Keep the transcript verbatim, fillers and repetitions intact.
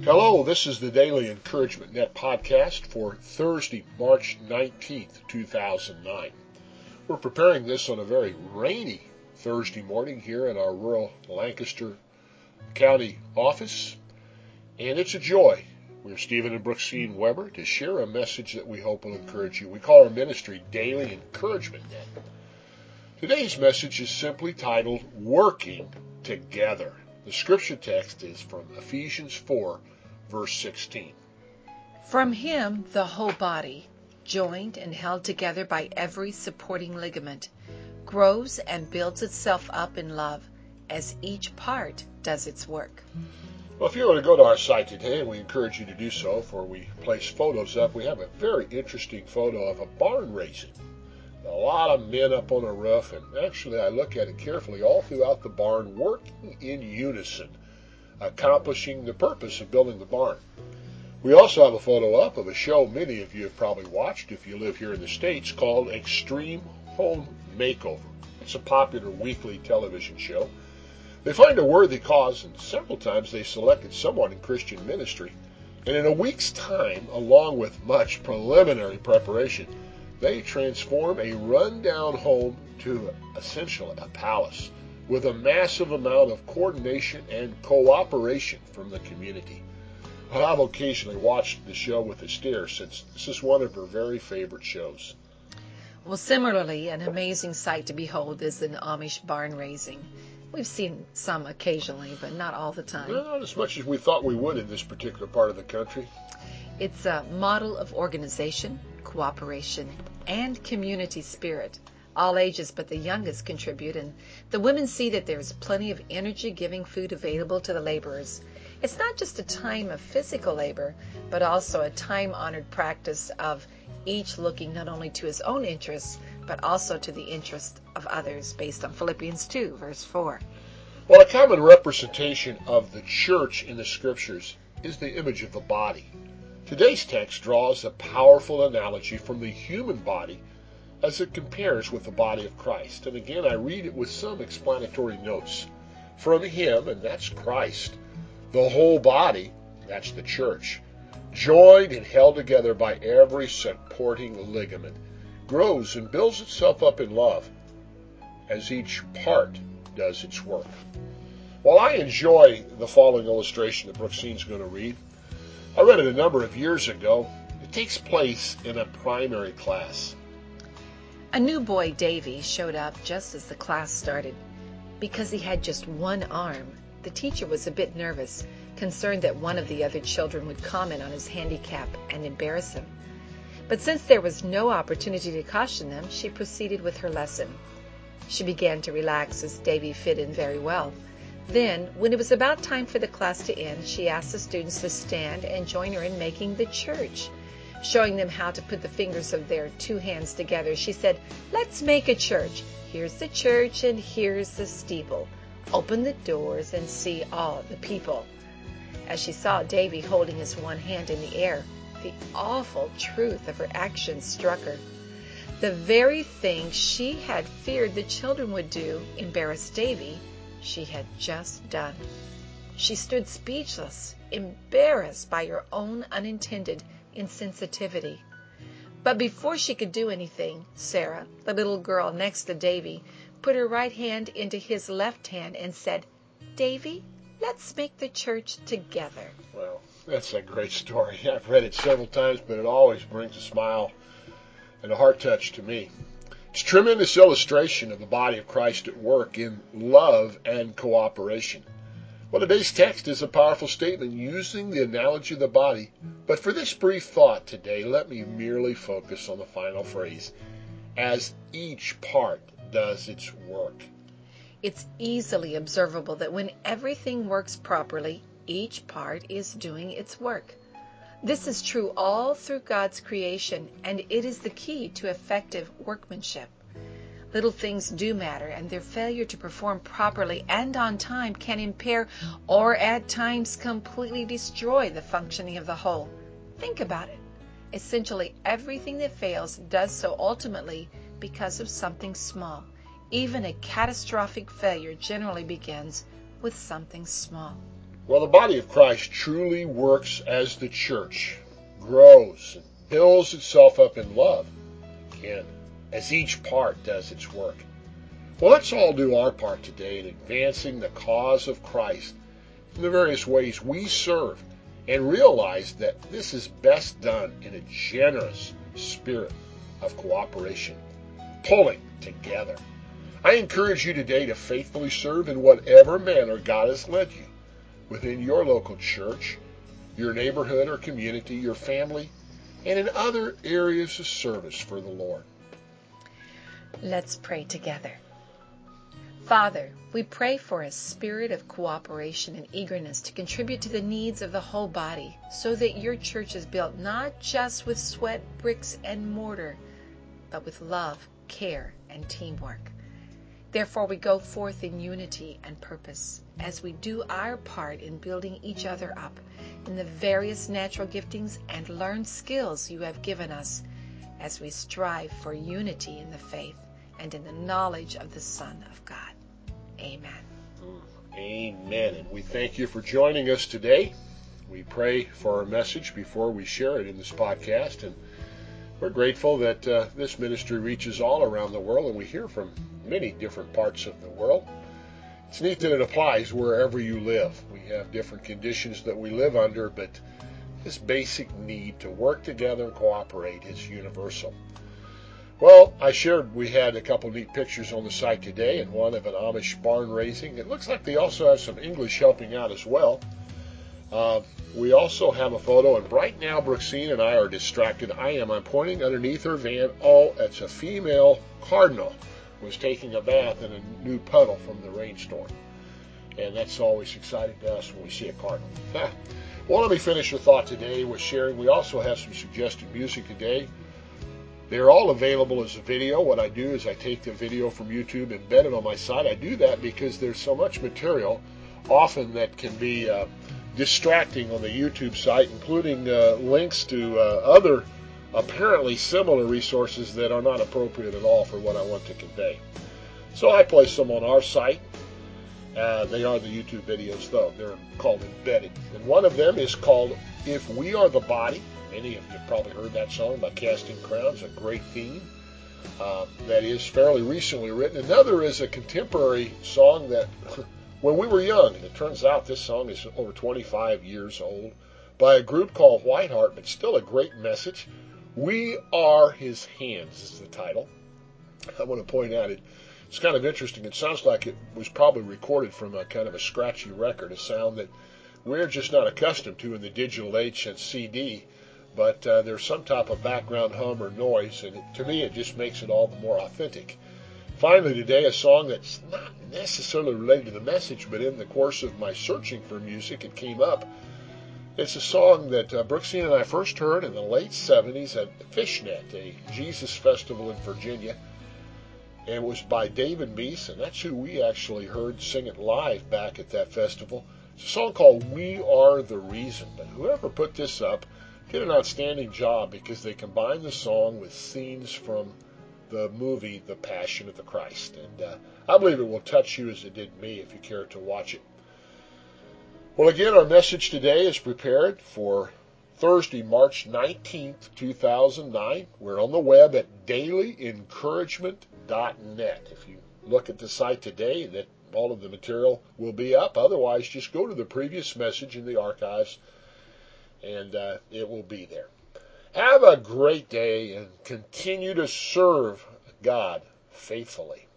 Hello, this is the Daily Encouragement Net podcast for Thursday, March nineteenth, two thousand nine. We're preparing this on a very rainy Thursday morning here in our rural Lancaster County office, and it's a joy. We're Stephen and Brooksine Weber to share a message that we hope will encourage you. We call our ministry Daily Encouragement Net. Today's message is simply titled, Working Together. The scripture text is from Ephesians four, verse sixteen. From him, the whole body, joined and held together by every supporting ligament, grows and builds itself up in love as each part does its work. Well, if you were to go to our site today, and we encourage you to do so, for we place photos up, we have a very interesting photo of a barn raising. A lot of men up on a roof, and actually I look at it carefully all throughout the barn, working in unison, accomplishing the purpose of building the barn. We also have a photo up of a show many of you have probably watched if you live here in the States called Extreme Home Makeover. It's a popular weekly television show. They find a worthy cause, and several times they selected someone in Christian ministry, and in a week's time, along with much preliminary preparation, they transform a rundown home to essentially a palace with a massive amount of coordination and cooperation from the community. Well, I've occasionally watched the show with Esther since this is one of her very favorite shows. Well, similarly, an amazing sight to behold is an Amish barn raising. We've seen some occasionally, but not all the time. Not as much as we thought we would in this particular part of the country. It's a model of organization, cooperation, and community spirit. All ages but the youngest contribute, and the women see that there's plenty of energy-giving food available to the laborers. It's not just a time of physical labor, but also a time-honored practice of each looking not only to his own interests, but also to the interest of others, based on Philippians two, verse four. Well, a common representation of the church in the scriptures is the image of the body. Today's text draws a powerful analogy from the human body as it compares with the body of Christ. And again, I read it with some explanatory notes. From him, and that's Christ, the whole body, that's the church, joined and held together by every supporting ligament, grows and builds itself up in love as each part does its work. While I enjoy the following illustration that Brooksine's going to read, I read it a number of years ago. It takes place in a primary class. A new boy, Davy, showed up just as the class started. Because he had just one arm, the teacher was a bit nervous, concerned that one of the other children would comment on his handicap and embarrass him. But since there was no opportunity to caution them, she proceeded with her lesson. She began to relax as Davy fit in very well. Then, when it was about time for the class to end, she asked the students to stand and join her in making the church. Showing them how to put the fingers of their two hands together, she said, "Let's make a church. Here's the church and here's the steeple. Open the doors and see all the people." As she saw Davy holding his one hand in the air, the awful truth of her actions struck her. The very thing she had feared the children would do, embarrass Davy, she had just done. She stood speechless, embarrassed by her own unintended insensitivity. But before she could do anything, Sarah, the little girl next to Davy, put her right hand into his left hand and said, "Davy, let's make the church together." Well, that's a great story. I've read it several times, but it always brings a smile and a heart touch to me. It's a tremendous illustration of the body of Christ at work in love and cooperation. Well, today's text is a powerful statement using the analogy of the body. But for this brief thought today, let me merely focus on the final phrase, as each part does its work. It's easily observable that when everything works properly, each part is doing its work. This is true all through God's creation, and it is the key to effective workmanship. Little things do matter, and their failure to perform properly and on time can impair or at times completely destroy the functioning of the whole. Think about it. Essentially, everything that fails does so ultimately because of something small. Even a catastrophic failure generally begins with something small. Well, the body of Christ truly works as the church grows and builds itself up in love, and as each part does its work. Well, let's all do our part today in advancing the cause of Christ in the various ways we serve, and realize that this is best done in a generous spirit of cooperation, pulling together. I encourage you today to faithfully serve in whatever manner God has led you, within your local church, your neighborhood or community, your family, and in other areas of service for the Lord. Let's pray together. Father, we pray for a spirit of cooperation and eagerness to contribute to the needs of the whole body, so that your church is built not just with sweat, bricks, and mortar, but with love, care, and teamwork. Therefore, we go forth in unity and purpose as we do our part in building each other up in the various natural giftings and learned skills you have given us, as we strive for unity in the faith and in the knowledge of the Son of God. Amen. Amen. And we thank you for joining us today. We pray for our message before we share it in this podcast, and we're grateful that uh, this ministry reaches all around the world, and we hear from many different parts of the world. It's neat that it applies wherever you live. We have different conditions that we live under, but this basic need to work together and cooperate is universal. Well, I shared we had a couple neat pictures on the site today, and one of an Amish barn raising. It looks like they also have some English helping out as well. Uh, we also have a photo, and right now Brooksine and I are distracted. I am. I'm pointing underneath her van. Oh, it's a female cardinal was taking a bath in a new puddle from the rainstorm. And that's always exciting to us when we see a cardinal. Well, let me finish the thought today with sharing. We also have some suggested music today. They're all available as a video. What I do is I take the video from YouTube, embed it on my site. I do that because there's so much material often that can be uh, distracting on the YouTube site, including uh, links to uh, other apparently similar resources that are not appropriate at all for what I want to convey. So I place them on our site. Uh, they are the YouTube videos, though. They're called embedded. And one of them is called If We Are the Body. Many of you have probably heard that song by Casting Crowns, a great theme uh, that is fairly recently written. Another is a contemporary song that when we were young, and it turns out this song is over twenty-five years old, by a group called Whiteheart, but still a great message. We Are His Hands is the title. I want to point out it. It's kind of interesting. It sounds like it was probably recorded from a kind of a scratchy record, a sound that we're just not accustomed to in the digital age since C D. But uh, there's some type of background hum or noise, and it, to me it just makes it all the more authentic. Finally today, a song that's not necessarily related to the message, but in the course of my searching for music, it came up. It's a song that uh, Brooksine and I first heard in the late seventies at Fishnet, a Jesus festival in Virginia. And it was by David Meese, and that's who we actually heard sing it live back at that festival. It's a song called We Are the Reason. But whoever put this up did an outstanding job because they combined the song with scenes from the movie The Passion of the Christ. And uh, I believe it will touch you as it did me if you care to watch it. Well, again, our message today is prepared for Thursday, March nineteenth, two thousand nine. We're on the web at daily encouragement dot net. If you look at the site today, that all of the material will be up. Otherwise, just go to the previous message in the archives, and uh, it will be there. Have a great day and continue to serve God faithfully.